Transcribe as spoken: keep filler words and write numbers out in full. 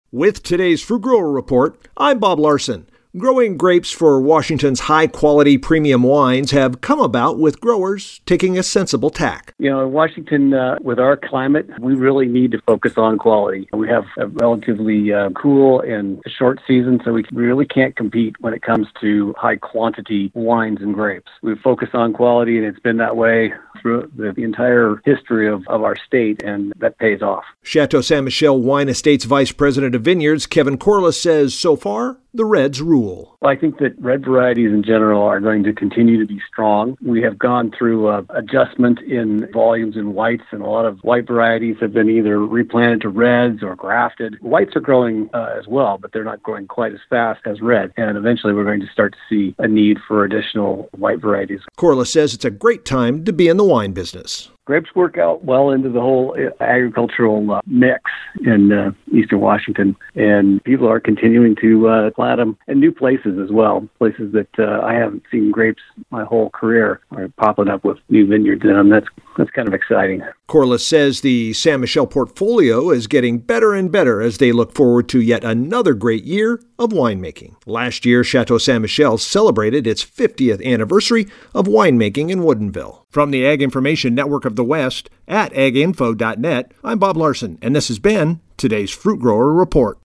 With today's Fruit Grower Report, I'm Bob Larson. Growing grapes for Washington's high-quality premium wines have come about with growers taking a sensible tack. You know, in Washington, uh, with our climate, we really need to focus on quality. We have a relatively uh, cool and short season, so we really can't compete when it comes to high-quantity wines and grapes. We focus on quality, and it's been that way through the entire history of, of our state, and that pays off. Chateau Ste. Michelle Wine Estates Vice President of Vineyards, Kevin Corliss, says so far, the reds rule. Well, I think that red varieties in general are going to continue to be strong. We have gone through a adjustment in volumes in whites, and a lot of white varieties have been either replanted to reds or grafted. Whites are growing uh, as well, but they're not growing quite as fast as red. And eventually we're going to start to see a need for additional white varieties. Corliss says it's a great time to be in the wine business. Grapes work out well into the whole agricultural uh, mix in uh, eastern Washington, and people are continuing to uh, plant them in new places as well. Places that uh, I haven't seen grapes my whole career are popping up with new vineyards in them. That's that's kind of exciting. Corliss says the Ste. Michelle portfolio is getting better and better as they look forward to yet another great year of winemaking. Last year, Chateau Ste. Michelle celebrated its fiftieth anniversary of winemaking in Woodinville. From the Ag Information Network of the West at ag info dot net, I'm Bob Larson, and this has been today's Fruit Grower Report.